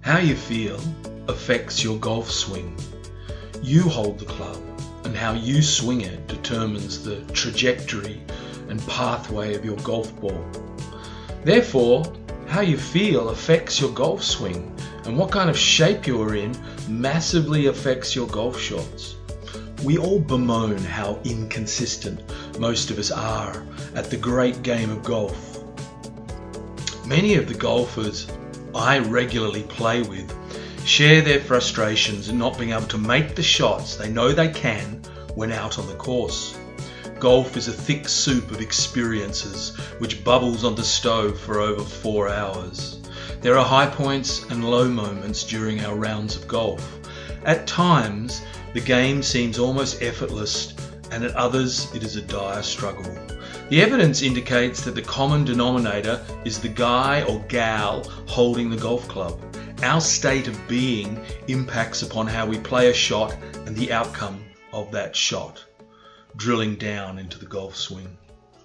How you feel affects your golf swing. You hold the club, and how you swing it determines the trajectory and pathway of your golf ball. Therefore, how you feel affects your golf swing, and what kind of shape you are in massively affects your golf shots. We all bemoan how inconsistent most of us are at the great game of golf. Many of the golfers I regularly play with share their frustrations in not being able to make the shots they know they can when out on the course. Golf is a thick soup of experiences which bubbles on the stove for over 4 hours. There are high points and low moments during our rounds of golf. At times, the game seems almost effortless, and at others it is a dire struggle. The evidence indicates that the common denominator is the guy or gal holding the golf club. Our state of being impacts upon how we play a shot and the outcome of that shot, drilling down into the golf swing.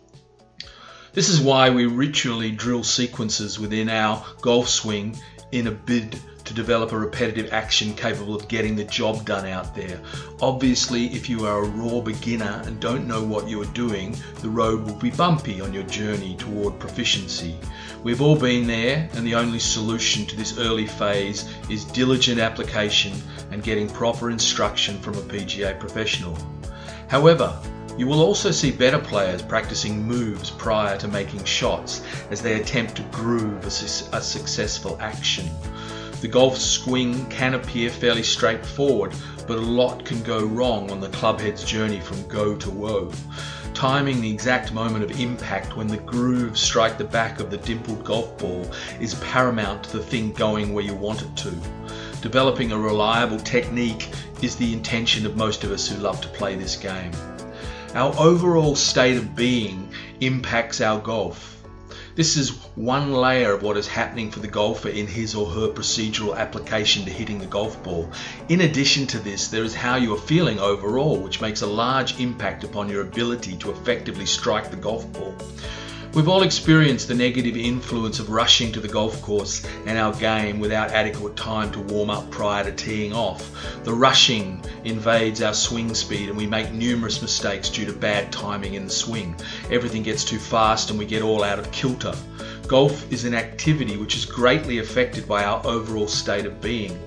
This is why we ritually drill sequences within our golf swing in a bid to develop a repetitive action capable of getting the job done out there. Obviously, if you are a raw beginner and don't know what you are doing, the road will be bumpy on your journey toward proficiency. We've all been there, and the only solution to this early phase is diligent application and getting proper instruction from a PGA professional. However, you will also see better players practicing moves prior to making shots as they attempt to groove a successful action. The golf swing can appear fairly straightforward, but a lot can go wrong on the clubhead's journey from go to woe. Timing the exact moment of impact when the grooves strike the back of the dimpled golf ball is paramount to the thing going where you want it to. Developing a reliable technique is the intention of most of us who love to play this game. Our overall state of being impacts our golf. This is one layer of what is happening for the golfer in his or her procedural application to hitting the golf ball. In addition to this, there is how you are feeling overall, which makes a large impact upon your ability to effectively strike the golf ball. We've all experienced the negative influence of rushing to the golf course and our game without adequate time to warm up prior to teeing off. The rushing invades our swing speed and we make numerous mistakes due to bad timing in the swing. Everything gets too fast and we get all out of kilter. Golf is an activity which is greatly affected by our overall state of being.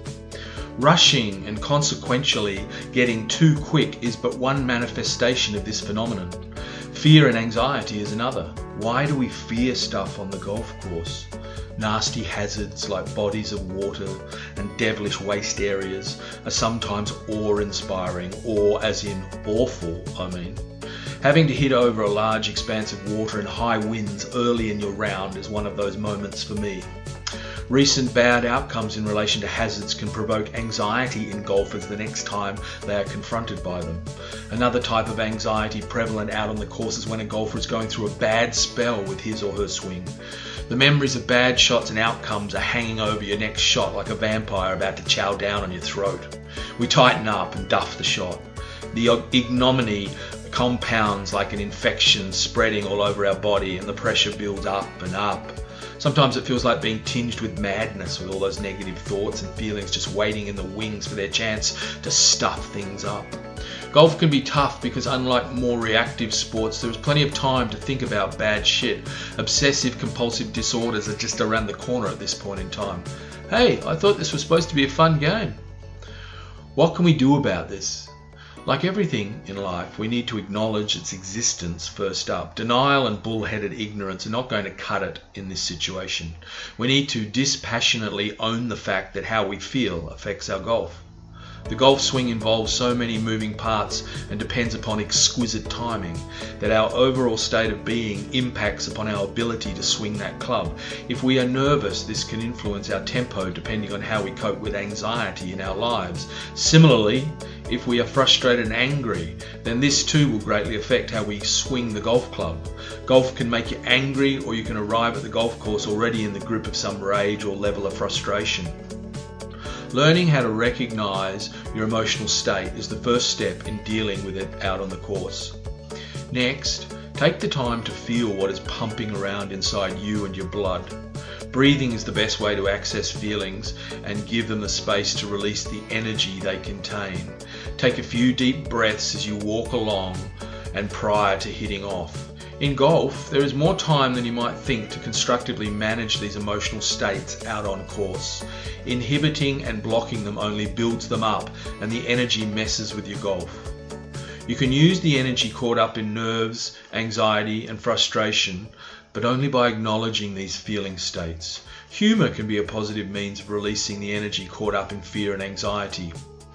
Rushing and consequentially getting too quick is but one manifestation of this phenomenon. Fear and anxiety is another. Why do we fear stuff on the golf course? Nasty hazards like bodies of water and devilish waste areas are sometimes awe-inspiring, or as in awful, Having to hit over a large expanse of water and high winds early in your round is one of those moments for me. Recent bad outcomes in relation to hazards can provoke anxiety in golfers the next time they are confronted by them. Another type of anxiety prevalent out on the course is when a golfer is going through a bad spell with his or her swing. The memories of bad shots and outcomes are hanging over your next shot like a vampire about to chow down on your throat. We tighten up and duff the shot. The ignominy compounds like an infection spreading all over our body, and the pressure builds up and up. Sometimes it feels like being tinged with madness, with all those negative thoughts and feelings just waiting in the wings for their chance to stuff things up. Golf can be tough because, unlike more reactive sports, there is plenty of time to think about bad shit. Obsessive compulsive disorders are just around the corner at this point in time. Hey, I thought this was supposed to be a fun game. What can we do about this? Like everything in life, we need to acknowledge its existence first up. Denial and bullheaded ignorance are not going to cut it in this situation. We need to dispassionately own the fact that how we feel affects our golf. The golf swing involves so many moving parts and depends upon exquisite timing that our overall state of being impacts upon our ability to swing that club. If we are nervous, this can influence our tempo depending on how we cope with anxiety in our lives. Similarly, if we are frustrated and angry, then this too will greatly affect how we swing the golf club. Golf can make you angry, or you can arrive at the golf course already in the grip of some rage or level of frustration. Learning how to recognize your emotional state is the first step in dealing with it out on the course. Next, take the time to feel what is pumping around inside you and your blood. Breathing is the best way to access feelings and give them the space to release the energy they contain. Take a few deep breaths as you walk along and prior to hitting off. In golf, there is more time than you might think to constructively manage these emotional states out on course. Inhibiting and blocking them only builds them up, and the energy messes with your golf. You can use the energy caught up in nerves, anxiety, and frustration, but only by acknowledging these feeling states. Humor can be a positive means of releasing the energy caught up in fear and anxiety.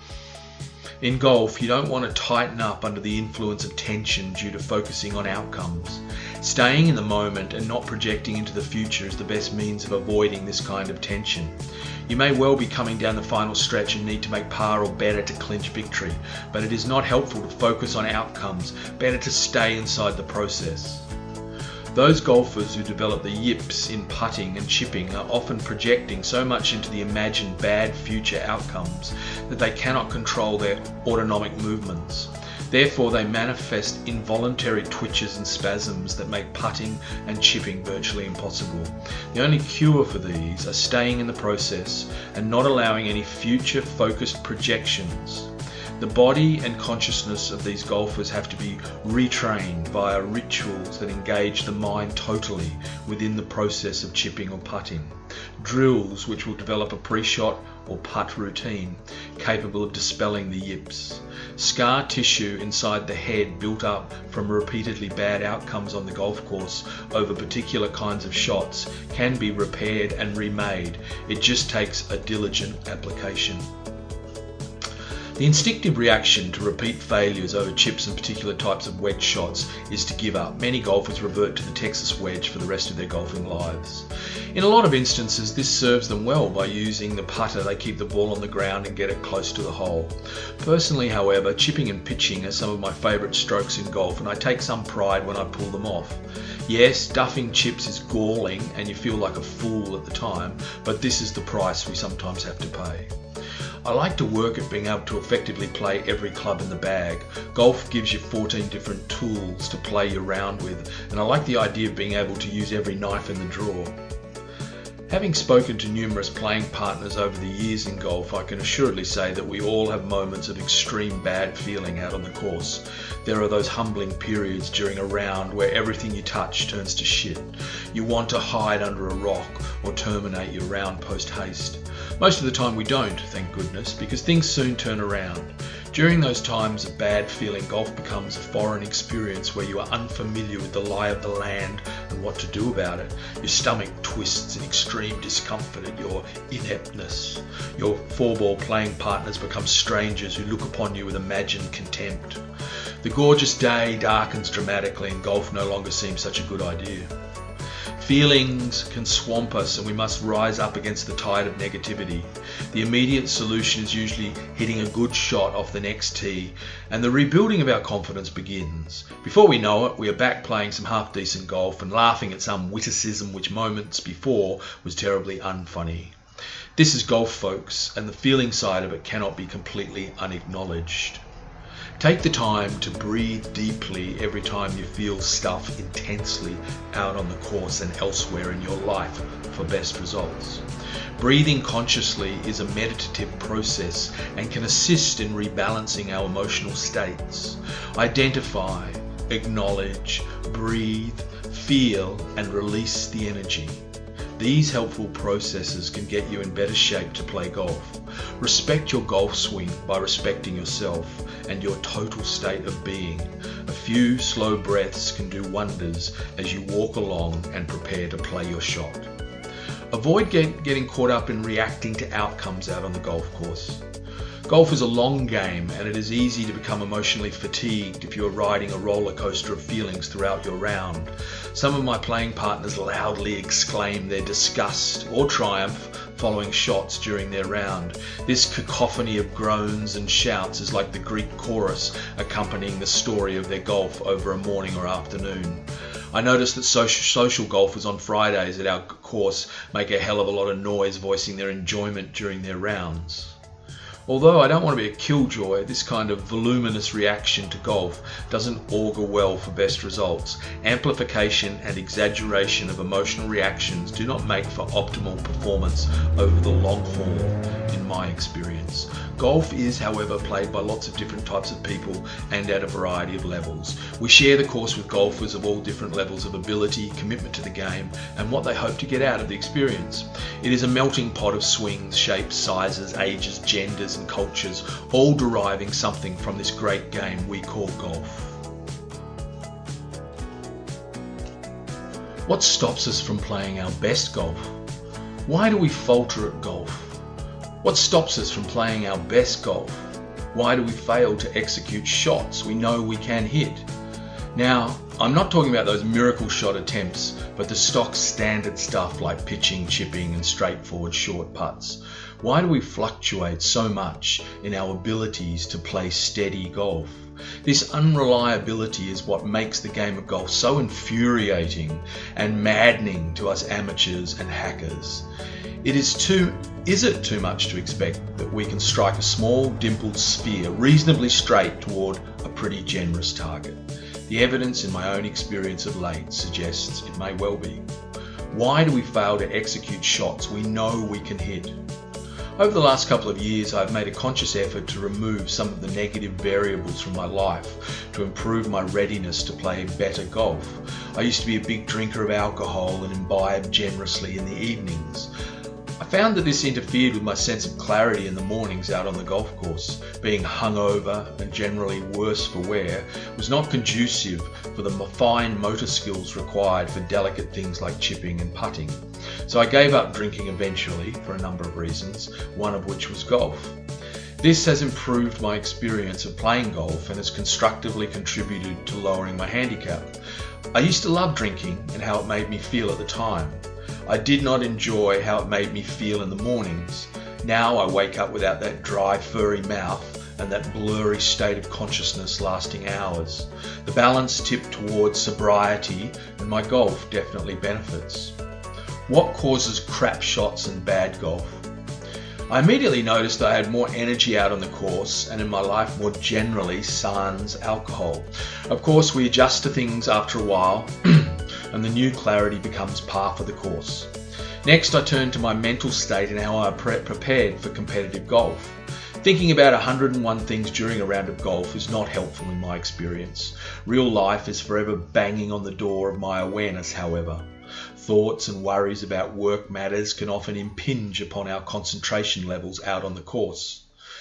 In golf, you don't want to tighten up under the influence of tension due to focusing on outcomes. Staying in the moment and not projecting into the future is the best means of avoiding this kind of tension. You may well be coming down the final stretch and need to make par or better to clinch victory, but it is not helpful to focus on outcomes. Better to stay inside the process. Those golfers who develop the yips in putting and chipping are often projecting so much into the imagined bad future outcomes that they cannot control their autonomic movements. Therefore, they manifest involuntary twitches and spasms that make putting and chipping virtually impossible. The only cure for these are staying in the process and not allowing any future focused projections. The body and consciousness of these golfers have to be retrained via rituals that engage the mind totally within the process of chipping or putting. Drills which will develop a pre-shot or putt routine capable of dispelling the yips. Scar tissue inside the head built up from repeatedly bad outcomes on the golf course over particular kinds of shots can be repaired and remade. It just takes a diligent application. The instinctive reaction to repeat failures over chips and particular types of wedge shots is to give up. Many golfers revert to the Texas wedge for the rest of their golfing lives. In a lot of instances, this serves them well. By using the putter, they keep the ball on the ground and get it close to the hole. Personally, however, chipping and pitching are some of my favourite strokes in golf, and I take some pride when I pull them off. Yes, duffing chips is galling and you feel like a fool at the time, but this is the price we sometimes have to pay. I like to work at being able to effectively play every club in the bag. Golf gives you 14 different tools to play your round with, and I like the idea of being able to use every knife in the drawer. Having spoken to numerous playing partners over the years in golf, I can assuredly say that we all have moments of extreme bad feeling out on the course. There are those humbling periods during a round where everything you touch turns to shit. You want to hide under a rock or terminate your round post haste. Most of the time we don't, thank goodness, because things soon turn around. During those times of bad feeling, golf becomes a foreign experience where you are unfamiliar with the lie of the land and what to do about it. Your stomach twists in extreme discomfort at your ineptness. Your four-ball playing partners become strangers who look upon you with imagined contempt. The gorgeous day darkens dramatically and golf no longer seems such a good idea. Feelings can swamp us and we must rise up against the tide of negativity. The immediate solution is usually hitting a good shot off the next tee, and the rebuilding of our confidence begins. Before we know it, we are back playing some half-decent golf and laughing at some witticism which moments before was terribly unfunny. This is golf, folks, and the feeling side of it cannot be completely unacknowledged. Take the time to breathe deeply every time you feel stuff intensely out on the course and elsewhere in your life for best results. Breathing consciously is a meditative process and can assist in rebalancing our emotional states. Identify, acknowledge, breathe, feel, and release the energy. These helpful processes can get you in better shape to play golf. Respect your golf swing by respecting yourself and your total state of being. A few slow breaths can do wonders as you walk along and prepare to play your shot. Avoid getting caught up in reacting to outcomes out on the golf course. Golf is a long game and it is easy to become emotionally fatigued if you are riding a roller coaster of feelings throughout your round. Some of my playing partners loudly exclaim their disgust or triumph following shots during their round. This cacophony of groans and shouts is like the Greek chorus accompanying the story of their golf over a morning or afternoon. I noticed that social golfers on Fridays at our course make a hell of a lot of noise voicing their enjoyment during their rounds. Although I don't want to be a killjoy, this kind of voluminous reaction to golf doesn't augur well for best results. Amplification and exaggeration of emotional reactions do not make for optimal performance over the long haul, in my experience. Golf is, however, played by lots of different types of people and at a variety of levels. We share the course with golfers of all different levels of ability, commitment to the game, and what they hope to get out of the experience. It is a melting pot of swings, shapes, sizes, ages, genders, and cultures, all deriving something from this great game we call golf. What stops us from playing our best golf? Why do we falter at golf? What stops us from playing our best golf? Why do we fail to execute shots we know we can hit? Now, I'm not talking about those miracle shot attempts, but the stock standard stuff like pitching, chipping, and straightforward short putts. Why do we fluctuate so much in our abilities to play steady golf? This unreliability is what makes the game of golf so infuriating and maddening to us amateurs and hackers. Is it too much to expect that we can strike a small dimpled sphere reasonably straight toward a pretty generous target? The evidence in my own experience of late suggests it may well be. Why do we fail to execute shots we know we can hit? Over the last couple of years, I've made a conscious effort to remove some of the negative variables from my life to improve my readiness to play better golf. I used to be a big drinker of alcohol and imbibe generously in the evenings. I found that this interfered with my sense of clarity in the mornings out on the golf course. Being hungover and generally worse for wear was not conducive for the fine motor skills required for delicate things like chipping and putting. So I gave up drinking eventually for a number of reasons, one of which was golf. This has improved my experience of playing golf and has constructively contributed to lowering my handicap. I used to love drinking and how it made me feel at the time. I did not enjoy how it made me feel in the mornings. Now I wake up without that dry, furry mouth and that blurry state of consciousness lasting hours. The balance tipped towards sobriety, and my golf definitely benefits. What causes crap shots and bad golf? I immediately noticed that I had more energy out on the course and in my life more generally sans alcohol. Of course, we adjust to things after a while and the new clarity becomes par for the course. Next, I turned to my mental state and how I prepared for competitive golf. Thinking about 101 things during a round of golf is not helpful in my experience. Real life is forever banging on the door of my awareness, however. Thoughts and worries about work matters can often impinge upon our concentration levels out on the course.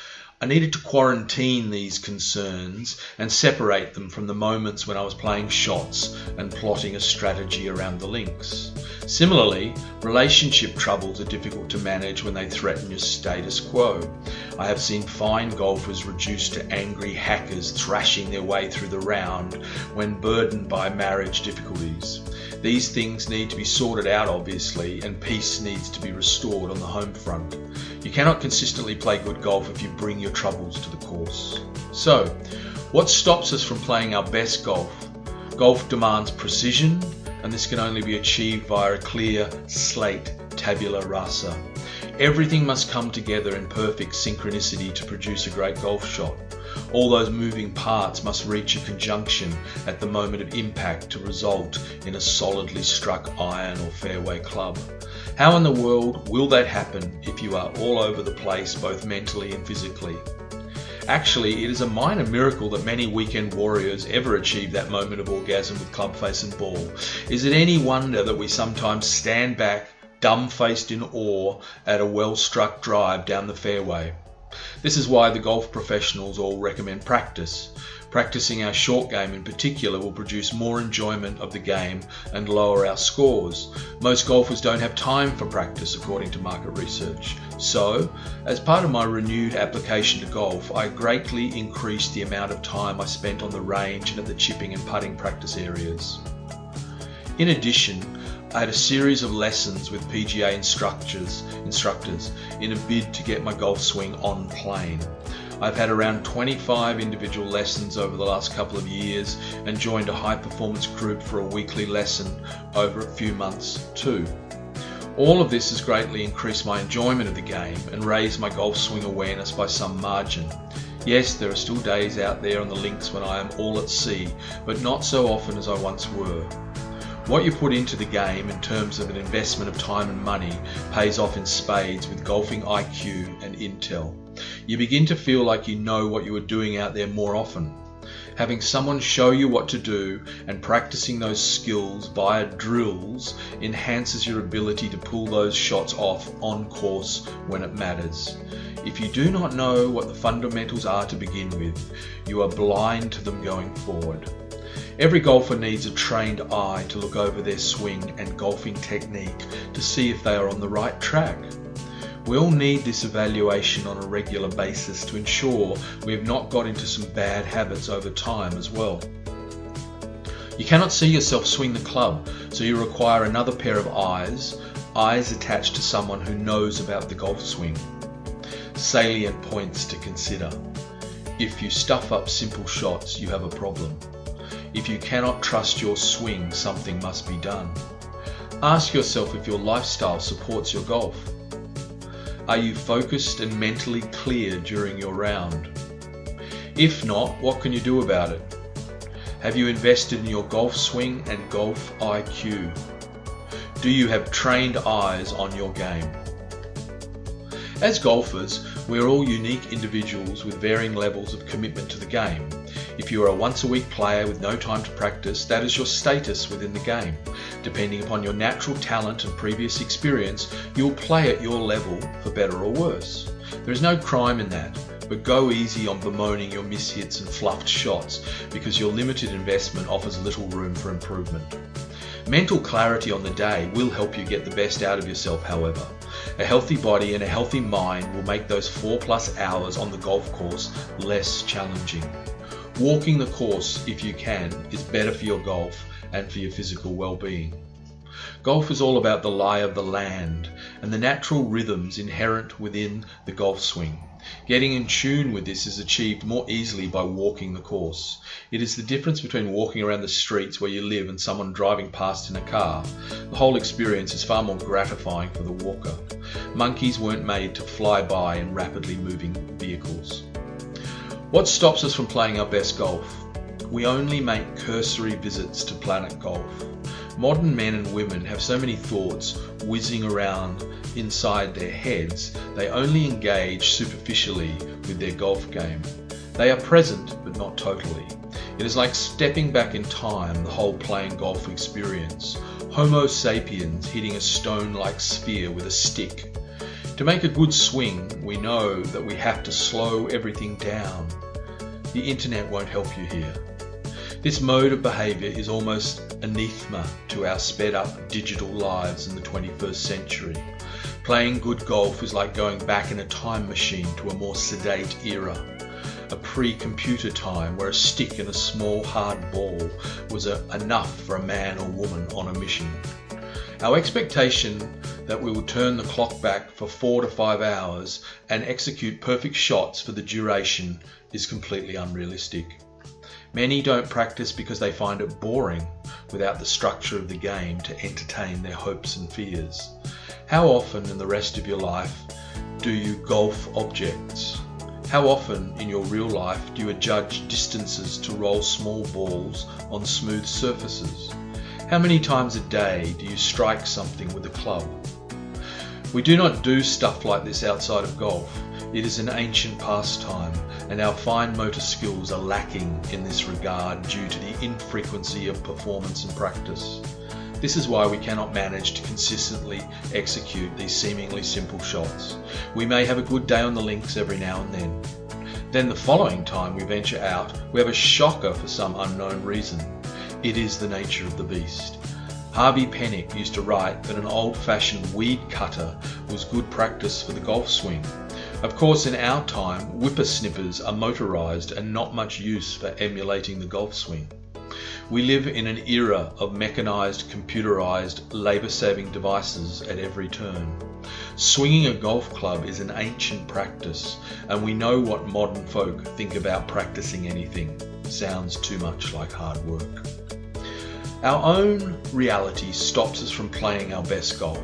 I needed to quarantine these concerns and separate them from the moments when I was playing shots and plotting a strategy around the links. Similarly, relationship troubles are difficult to manage when they threaten your status quo. I have seen fine golfers reduced to angry hackers thrashing their way through the round when burdened by marriage difficulties. These things need to be sorted out, obviously, and peace needs to be restored on the home front. You cannot consistently play good golf if you bring your troubles to the course. So, what stops us from playing our best golf? Golf demands precision, and this can only be achieved via a clear slate tabula rasa. Everything must come together in perfect synchronicity to produce a great golf shot. All those moving parts must reach a conjunction at the moment of impact to result in a solidly struck iron or fairway club. How in the world will that happen if you are all over the place both mentally and physically? Actually, it is a minor miracle that many weekend warriors ever achieve that moment of orgasm with club face and ball. Is it any wonder that we sometimes stand back, dumb-faced in awe, at a well-struck drive down the fairway? This is why the golf professionals all recommend practice. Practicing our short game in particular will produce more enjoyment of the game and lower our scores. Most golfers don't have time for practice according to market research. So, as part of my renewed application to golf, I greatly increased the amount of time I spent on the range and at the chipping and putting practice areas. In addition, I had a series of lessons with PGA instructors in a bid to get my golf swing on plane. I've had around 25 individual lessons over the last couple of years and joined a high performance group for a weekly lesson over a few months too. All of this has greatly increased my enjoyment of the game and raised my golf swing awareness by some margin. Yes, there are still days out there on the links when I am all at sea, but not so often as I once were. What you put into the game in terms of an investment of time and money pays off in spades with golfing IQ and intel. You begin to feel like you know what you are doing out there more often. Having someone show you what to do and practicing those skills via drills enhances your ability to pull those shots off on course when it matters. If you do not know what the fundamentals are to begin with, you are blind to them going forward. Every golfer needs a trained eye to look over their swing and golfing technique to see if they are on the right track. We all need this evaluation on a regular basis to ensure we have not got into some bad habits over time as well. You cannot see yourself swing the club, so you require another pair of eyes attached to someone who knows about the golf swing. Salient points to consider. If you stuff up simple shots, you have a problem. If you cannot trust your swing, something must be done. Ask yourself if your lifestyle supports your golf. Are you focused and mentally clear during your round? If not, what can you do about it? Have you invested in your golf swing and golf IQ? Do you have trained eyes on your game? As golfers, we are all unique individuals with varying levels of commitment to the game. If you are a once-a-week player with no time to practice, that is your status within the game. Depending upon your natural talent and previous experience, you'll play at your level for better or worse. There is no crime in that, but go easy on bemoaning your mishits and fluffed shots because your limited investment offers little room for improvement. Mental clarity on the day will help you get the best out of yourself, however. A healthy body and a healthy mind will make those 4+ hours on the golf course less challenging. Walking the course, if you can, is better for your golf and for your physical well-being. Golf is all about the lie of the land and the natural rhythms inherent within the golf swing. Getting in tune with this is achieved more easily by walking the course. It is the difference between walking around the streets where you live and someone driving past in a car. The whole experience is far more gratifying for the walker. Monkeys weren't made to fly by in rapidly moving vehicles. What stops us from playing our best golf? We only make cursory visits to Planet Golf. Modern men and women have so many thoughts whizzing around inside their heads, they only engage superficially with their golf game. They are present, but not totally. It is like stepping back in time, the whole playing golf experience. Homo sapiens hitting a stone-like sphere with a stick. To make a good swing, we know that we have to slow everything down. The internet won't help you here. This mode of behaviour is almost anathema to our sped-up digital lives in the 21st century. Playing good golf is like going back in a time machine to a more sedate era, a pre-computer time where a stick and a small hard ball was enough for a man or woman on a mission. Our expectation that we will turn the clock back for 4 to 5 hours and execute perfect shots for the duration is completely unrealistic. Many don't practice because they find it boring without the structure of the game to entertain their hopes and fears. How often in the rest of your life do you golf objects? How often in your real life do you adjudge distances to roll small balls on smooth surfaces? How many times a day do you strike something with a club? We do not do stuff like this outside of golf. It is an ancient pastime, and our fine motor skills are lacking in this regard due to the infrequency of performance and practice. This is why we cannot manage to consistently execute these seemingly simple shots. We may have a good day on the links every now and then. Then the following time we venture out, we have a shocker for some unknown reason. It is the nature of the beast. Harvey Penick used to write that an old-fashioned weed cutter was good practice for the golf swing. Of course, in our time, whippersnippers are motorized and not much use for emulating the golf swing. We live in an era of mechanized, computerized, labor-saving devices at every turn. Swinging a golf club is an ancient practice, and we know what modern folk think about practicing anything. Sounds too much like hard work. Our own reality stops us from playing our best golf.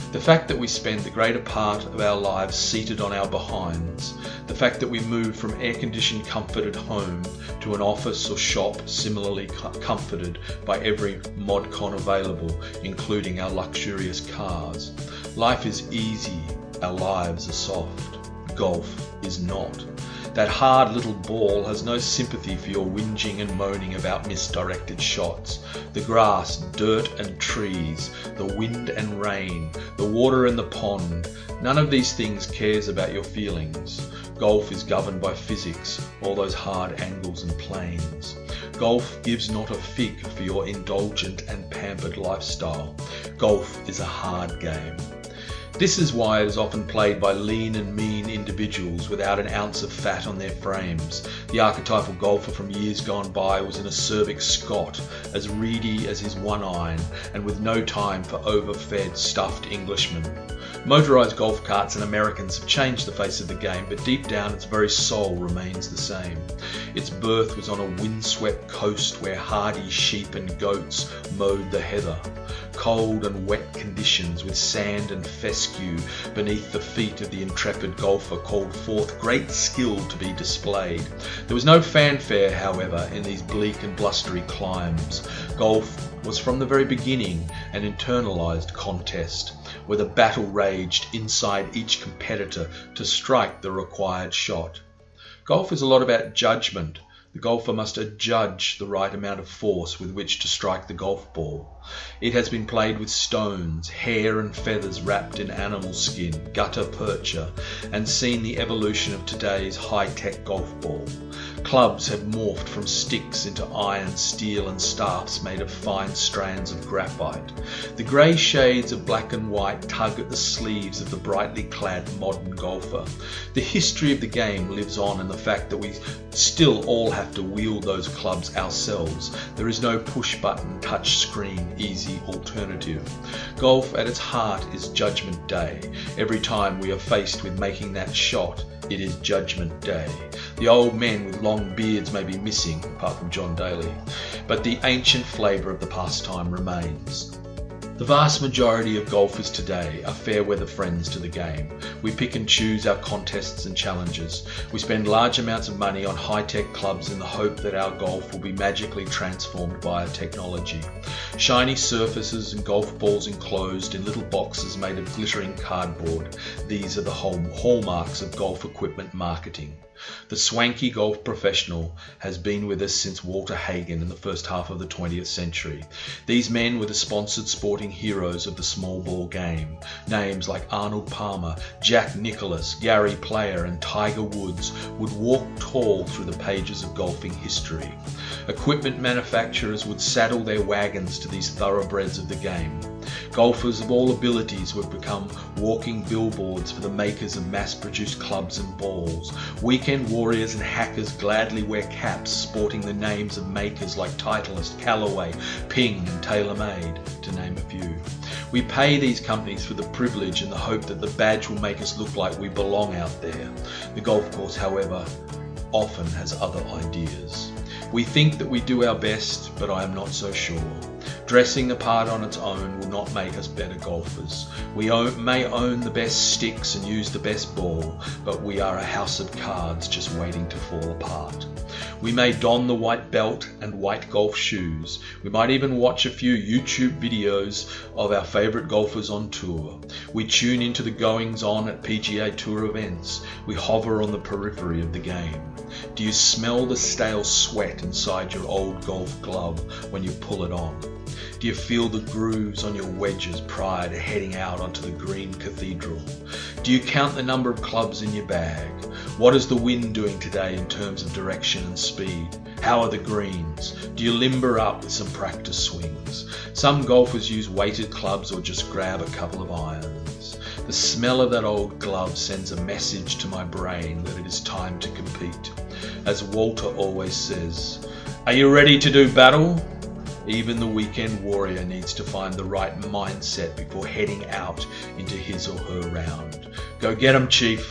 The fact that we spend the greater part of our lives seated on our behinds, the fact that we move from air-conditioned comforted home to an office or shop similarly comforted by every modcon available, including our luxurious cars. Life is easy, our lives are soft. Golf is not. That hard little ball has no sympathy for your whinging and moaning about misdirected shots. The grass, dirt and trees, the wind and rain, the water and the pond, none of these things cares about your feelings. Golf is governed by physics, all those hard angles and planes. Golf gives not a fig for your indulgent and pampered lifestyle. Golf is a hard game. This is why it is often played by lean and mean individuals without an ounce of fat on their frames. The archetypal golfer from years gone by was an acerbic Scot, as reedy as his one iron, and with no time for overfed, stuffed Englishmen. Motorised golf carts and Americans have changed the face of the game, but deep down its very soul remains the same. Its birth was on a windswept coast where hardy sheep and goats mowed the heather. Cold and wet conditions with sand and fescue beneath the feet of the intrepid golfer called forth great skill to be displayed. There was no fanfare, however, in these bleak and blustery climes. Golf was from the very beginning an internalised contest, where the battle raged inside each competitor to strike the required shot. Golf is a lot about judgment. The golfer must adjudge the right amount of force with which to strike the golf ball. It has been played with stones, hair and feathers wrapped in animal skin, gutta percha, and seen the evolution of today's high-tech golf ball. Clubs have morphed from sticks into iron, steel and staffs made of fine strands of graphite. The grey shades of black and white tug at the sleeves of the brightly clad modern golfer. The history of the game lives on in the fact that we still all have to wield those clubs ourselves. There is no push-button, touch-screen, easy alternative. Golf at its heart is Judgment Day. Every time we are faced with making that shot, it is Judgment Day. The old men with long beards may be missing, apart from John Daly, but the ancient flavour of the pastime remains. The vast majority of golfers today are fair weather friends to the game. We pick and choose our contests and challenges. We spend large amounts of money on high-tech clubs in the hope that our golf will be magically transformed by technology. Shiny surfaces and golf balls enclosed in little boxes made of glittering cardboard. These are the hallmarks of golf equipment marketing. The swanky golf professional has been with us since Walter Hagen in the first half of the 20th century. These men were the sponsored sporting heroes of the small ball game. Names like Arnold Palmer, Jack Nicklaus, Gary Player and Tiger Woods would walk tall through the pages of golfing history. Equipment manufacturers would saddle their wagons to these thoroughbreds of the game. Golfers of all abilities would become walking billboards for the makers of mass-produced clubs and balls. Weekend warriors and hackers gladly wear caps sporting the names of makers like Titleist, Callaway, Ping and TaylorMade, to name a few. We pay these companies for the privilege in the hope that the badge will make us look like we belong out there. The golf course, however, often has other ideas. We think that we do our best, but I am not so sure. Dressing the part on its own will not make us better golfers. We may own the best sticks and use the best ball, but we are a house of cards just waiting to fall apart. We may don the white belt and white golf shoes. We might even watch a few YouTube videos of our favourite golfers on tour. We tune into the goings-on at PGA Tour events. We hover on the periphery of the game. Do you smell the stale sweat inside your old golf glove when you pull it on? Do you feel the grooves on your wedges prior to heading out onto the green cathedral? Do you count the number of clubs in your bag? What is the wind doing today in terms of direction and speed? How are the greens? Do you limber up with some practice swings? Some golfers use weighted clubs or just grab a couple of irons. The smell of that old glove sends a message to my brain that it is time to compete. As Walter always says, "Are you ready to do battle?" Even the weekend warrior needs to find the right mindset before heading out into his or her round. Go get 'em, Chief.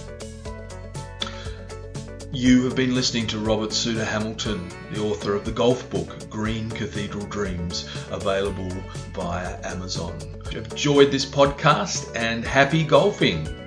You have been listening to Robert Souter Hamilton, the author of the golf book Green Cathedral Dreams, available via Amazon. enjoyed this podcast, and happy golfing.